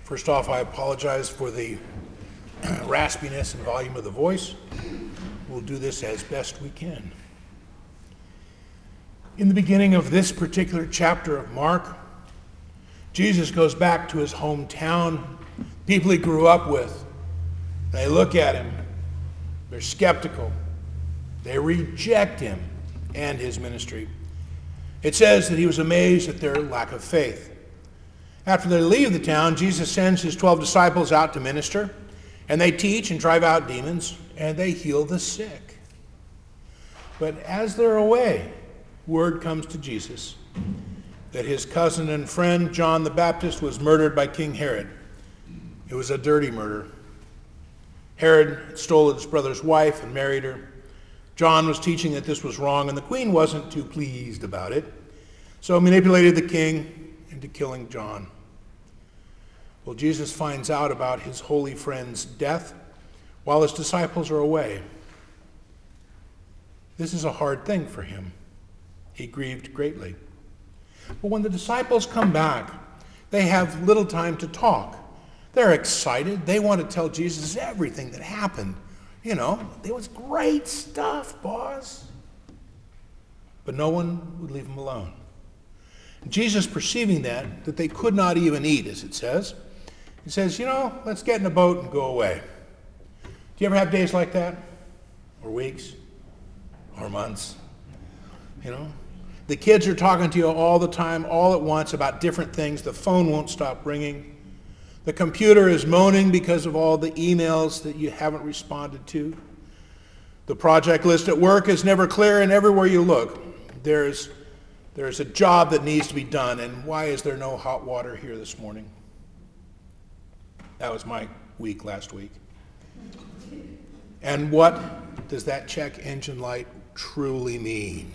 First off, I apologize for the raspiness and volume of the voice. We'll do this as best we can. In the beginning of this particular chapter of Mark, Jesus goes back to his hometown, people he grew up with. They look at him. They're skeptical. They reject him and his ministry. It says that he was amazed at their lack of faith. After they leave the town, Jesus sends his 12 disciples out to minister, and they teach and drive out demons, and they heal the sick. But as they're away, word comes to Jesus that his cousin and friend John the Baptist was murdered by King Herod. It was a dirty murder. Herod stole his brother's wife and married her. John was teaching that this was wrong, and the queen wasn't too pleased about it, so manipulated the king into killing John. Well, Jesus finds out about his holy friend's death while his disciples are away. This is a hard thing for him. He grieved greatly. But when the disciples come back, they have little time to talk. They're excited. They want to tell Jesus everything that happened. You know, it was great stuff, boss. But no one would leave him alone. Jesus, perceiving that they could not even eat, as it says, he says, let's get in a boat and go away. Do you ever have days like that? Or weeks? Or months? The kids are talking to you all the time, all at once, about different things. The phone won't stop ringing. The computer is moaning because of all the emails that you haven't responded to. The project list at work is never clear, and everywhere you look, there's a job that needs to be done, and why is there no hot water here this morning? That was my week last week. And what does that check engine light truly mean?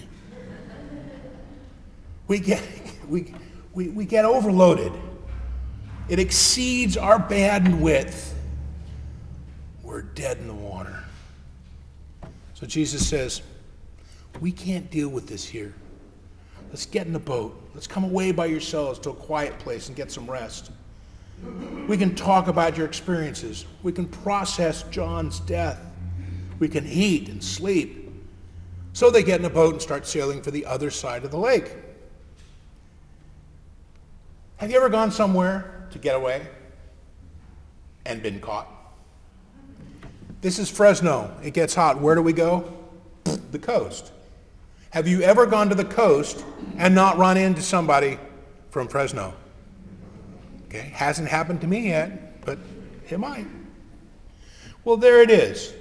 We get overloaded. It exceeds our bandwidth. We're dead in the water. So Jesus says, we can't deal with this here. Let's get in the boat. Let's come away by yourselves to a quiet place and get some rest. We can talk about your experiences. We can process John's death. We can eat and sleep. So they get in a boat and start sailing for the other side of the lake. Have you ever gone somewhere to get away and been caught? This is Fresno. It gets hot. Where do we go? The coast. Have you ever gone to the coast and not run into somebody from Fresno? Okay, hasn't happened to me yet, but it might. Well, there it is.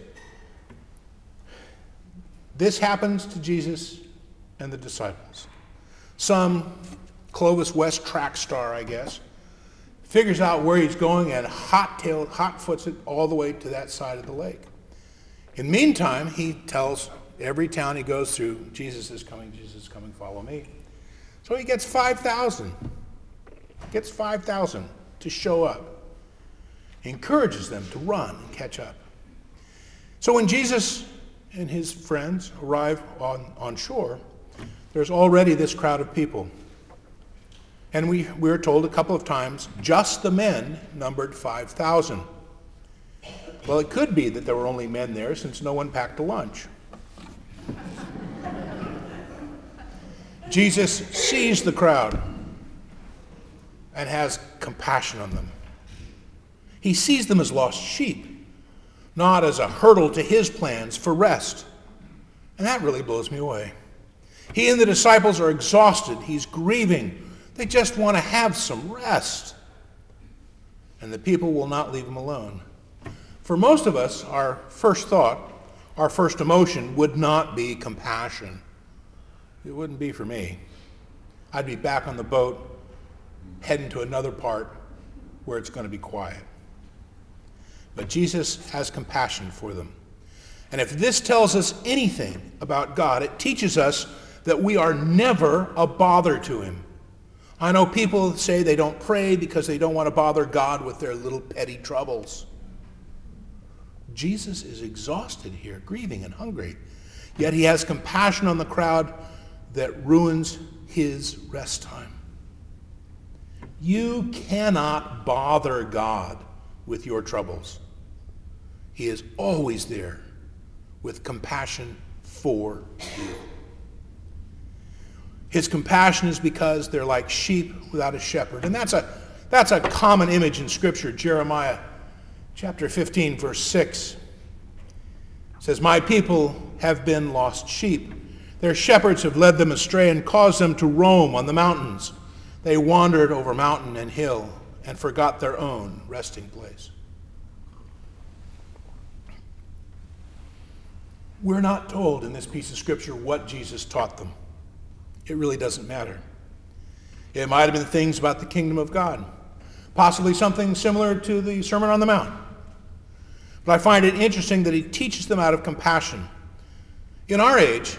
This happens to Jesus and the disciples. Some Clovis West track star, I guess, figures out where he's going and hot-foots it all the way to that side of the lake. In the meantime, he tells every town he goes through, Jesus is coming, follow me. So he gets 5,000. Gets 5,000 to show up. He encourages them to run and catch up. So when Jesus and his friends arrive on shore, there's already this crowd of people. And we were told a couple of times, just the men numbered 5,000. Well, it could be that there were only men there since no one packed a lunch. Jesus sees the crowd and has compassion on them. He sees them as lost sheep, not as a hurdle to his plans for rest. And that really blows me away. He and the disciples are exhausted. He's grieving. They just want to have some rest. And the people will not leave him alone. For most of us, our first thought, our first emotion would not be compassion. It wouldn't be for me. I'd be back on the boat, heading to another part where it's going to be quiet. But Jesus has compassion for them. And if this tells us anything about God, it teaches us that we are never a bother to him. I know people say they don't pray because they don't want to bother God with their little petty troubles. Jesus is exhausted here, grieving and hungry. Yet he has compassion on the crowd that ruins his rest time. You cannot bother God with your troubles. He is always there with compassion for you. His compassion is because they're like sheep without a shepherd. And that's a common image in Scripture. Jeremiah chapter 15, verse 6 says, "My people have been lost sheep. Their shepherds have led them astray and caused them to roam on the mountains. They wandered over mountain and hill and forgot their own resting place." We're not told in this piece of Scripture what Jesus taught them. It really doesn't matter. It might have been things about the kingdom of God, possibly something similar to the Sermon on the Mount. But I find it interesting that he teaches them out of compassion. In our age,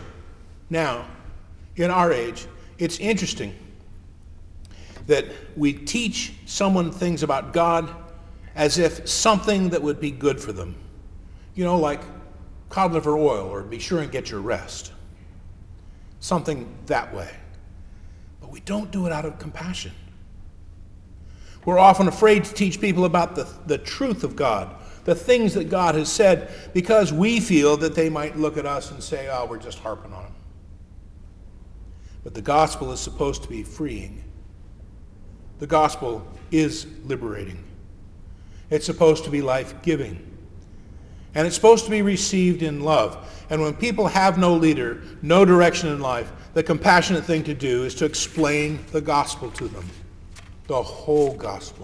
it's interesting that we teach someone things about God as if something that would be good for them. You know, like cod liver oil, or be sure and get your rest. Something that way. But we don't do it out of compassion. We're often afraid to teach people about the truth of God, the things that God has said, because we feel that they might look at us and say, "Oh, we're just harping on him." But the gospel is supposed to be freeing. The gospel is liberating. It's supposed to be life-giving. And it's supposed to be received in love. And when people have no leader, no direction in life, the compassionate thing to do is to explain the gospel to them. The whole gospel.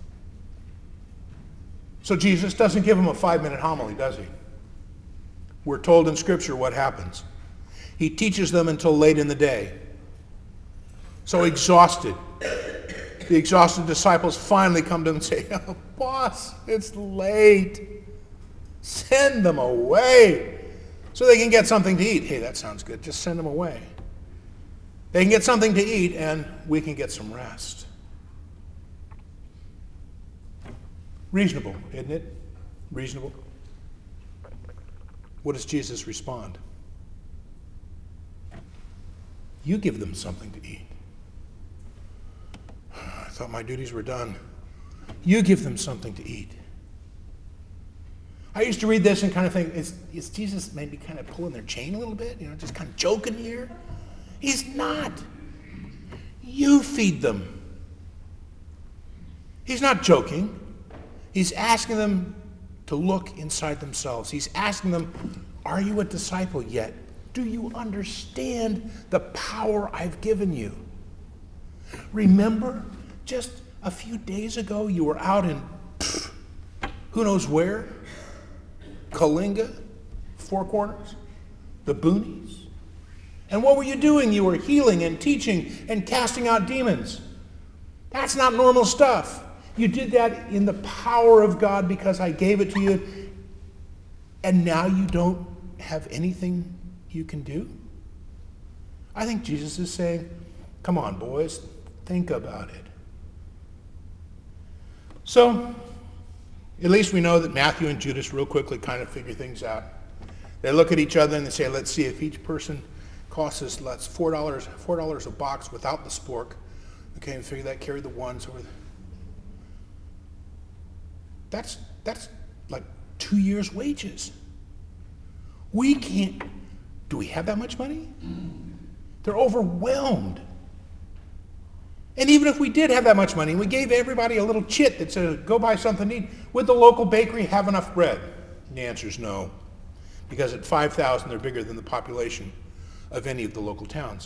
So Jesus doesn't give them a 5-minute homily, does he? We're told in Scripture what happens. He teaches them until late in the day. So exhausted. The exhausted disciples finally come to him and say, "Oh, boss, it's late. Send them away so they can get something to eat." Hey, that sounds good. Just send them away. They can get something to eat and we can get some rest. Reasonable, isn't it? Reasonable. What does Jesus respond? You give them something to eat. I thought my duties were done. You give them something to eat. I used to read this and kind of think, is Jesus maybe kind of pulling their chain a little bit? You know, just kind of joking here? He's not. You feed them. He's not joking. He's asking them to look inside themselves. He's asking them, are you a disciple yet? Do you understand the power I've given you? Remember, just a few days ago, you were out in who knows where? Kalinga, Four Corners, the boonies. And what were you doing? You were healing and teaching and casting out demons. That's not normal stuff. You did that in the power of God because I gave it to you. And now you don't have anything you can do? I think Jesus is saying, come on, boys, think about it. So, at least we know that Matthew and Judas real quickly kind of figure things out. They look at each other and they say, let's see if each person costs us $4 a box without the spork. Okay, and figure that, carry the ones over. That's like 2 years' wages. We can't, do we have that much money? They're overwhelmed. And even if we did have that much money, and we gave everybody a little chit that said, go buy something to eat, would the local bakery have enough bread? And the answer is no. Because at 5,000, they're bigger than the population of any of the local towns.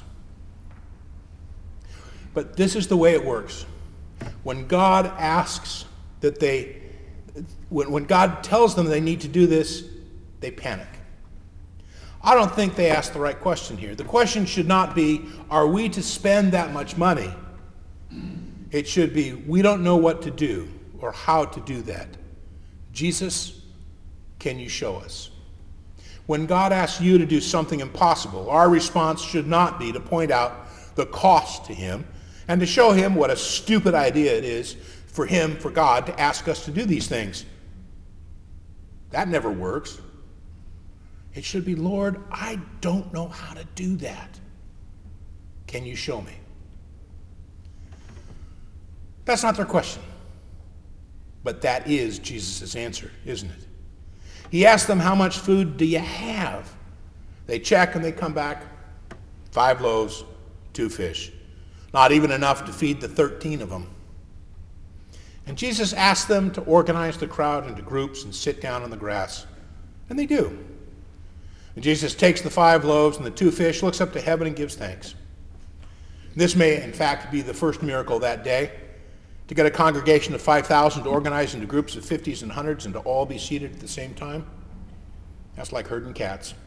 But this is the way it works. When God asks that when God tells them they need to do this, they panic. I don't think they asked the right question here. The question should not be, are we to spend that much money? It should be, we don't know what to do or how to do that. Jesus, can you show us? When God asks you to do something impossible, our response should not be to point out the cost to him and to show him what a stupid idea it is for him, for God, to ask us to do these things. That never works. It should be, Lord, I don't know how to do that. Can you show me? That's not their question. But that is Jesus' answer, isn't it? He asked them, how much food do you have? They check and they come back, 5 loaves, 2 fish. Not even enough to feed the 13 of them. And Jesus asked them to organize the crowd into groups and sit down on the grass. And they do. And Jesus takes the 5 loaves and the 2 fish, looks up to heaven and gives thanks. This may, in fact, be the first miracle that day, to get a congregation of 5,000 to organize into groups of 50s and 100s and to all be seated at the same time. That's like herding cats.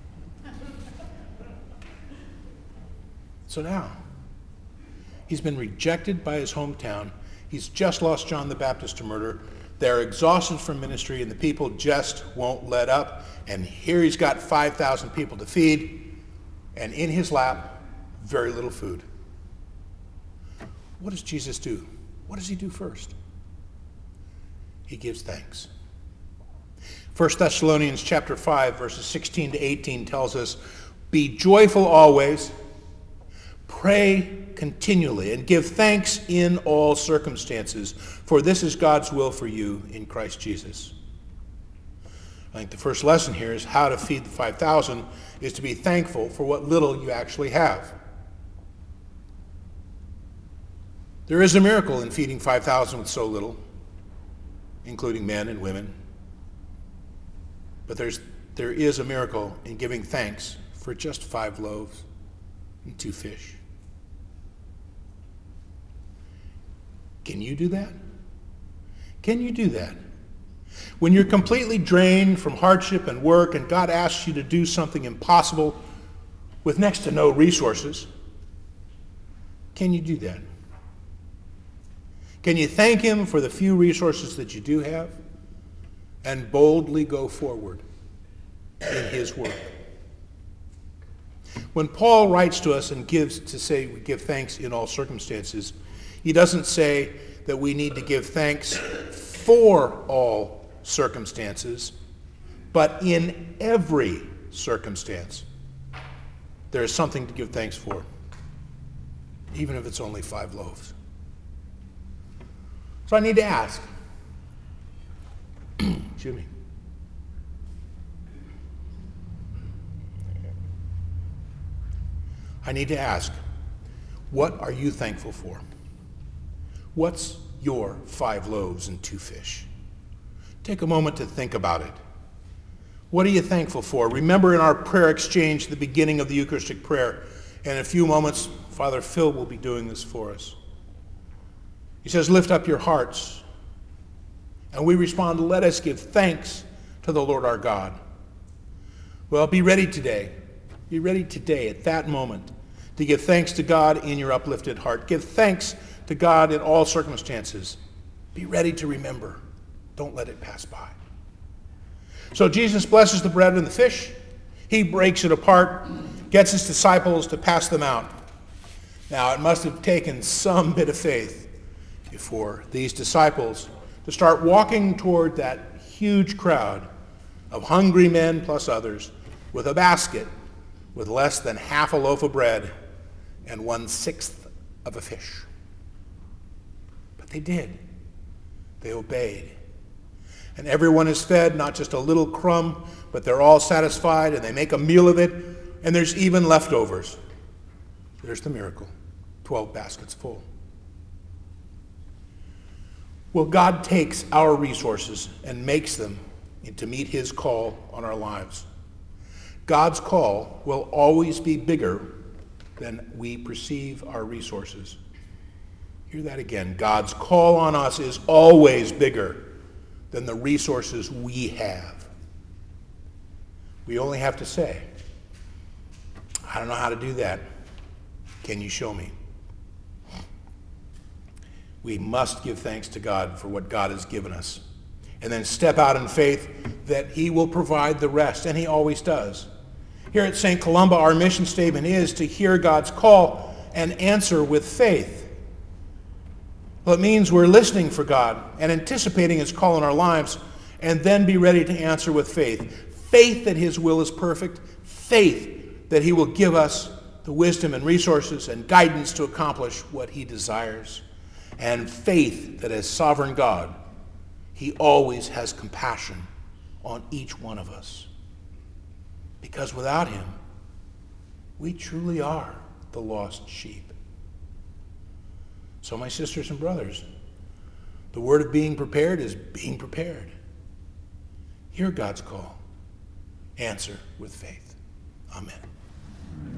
So now, he's been rejected by his hometown. He's just lost John the Baptist to murder. They're exhausted from ministry, and the people just won't let up. And here he's got 5,000 people to feed, and in his lap, very little food. What does Jesus do? What does he do first? He gives thanks. 1 Thessalonians chapter 5, verses 16 to 18 tells us, be joyful always, pray continually, and give thanks in all circumstances, for this is God's will for you in Christ Jesus. I think the first lesson here is how to feed the 5,000 is to be thankful for what little you actually have. There is a miracle in feeding 5,000 with so little, including men and women. But there is a miracle in giving thanks for just 5 loaves and 2 fish. Can you do that? Can you do that? When you're completely drained from hardship and work and God asks you to do something impossible with next to no resources, can you do that? Can you thank him for the few resources that you do have and boldly go forward in his work? When Paul writes to us and gives to say we give thanks in all circumstances, he doesn't say that we need to give thanks for all circumstances, but in every circumstance. There is something to give thanks for, even if it's only 5 loaves. So I need to ask, excuse me. I need to ask, what are you thankful for? What's your 5 loaves and 2 fish? Take a moment to think about it. What are you thankful for? Remember in our prayer exchange at the beginning of the Eucharistic prayer, in a few moments, Father Phil will be doing this for us. He says, lift up your hearts. And we respond, let us give thanks to the Lord our God. Well, be ready today. Be ready today at that moment to give thanks to God in your uplifted heart. Give thanks to God in all circumstances. Be ready to remember. Don't let it pass by. So Jesus blesses the bread and the fish. He breaks it apart, gets his disciples to pass them out. Now, it must have taken some bit of faith for these disciples to start walking toward that huge crowd of hungry men plus others with a basket with less than half a loaf of bread and 1/6 of a fish. But they did. They obeyed. And everyone is fed, not just a little crumb, but they're all satisfied, and they make a meal of it, and there's even leftovers. There's the miracle. 12 baskets full. Well, God takes our resources and makes them to meet his call on our lives. God's call will always be bigger than we perceive our resources. Hear that again. God's call on us is always bigger than the resources we have. We only have to say, I don't know how to do that. Can you show me? We must give thanks to God for what God has given us, and then step out in faith that he will provide the rest, and he always does. Here at St. Columba, our mission statement is to hear God's call and answer with faith. Well, it means we're listening for God and anticipating his call in our lives, and then be ready to answer with faith. Faith that his will is perfect, faith that he will give us the wisdom and resources and guidance to accomplish what he desires. and faith that as sovereign God, he always has compassion on each one of us. Because without him, we truly are the lost sheep. So my sisters and brothers, the word of being prepared is being prepared. Hear God's call. Answer with faith. Amen.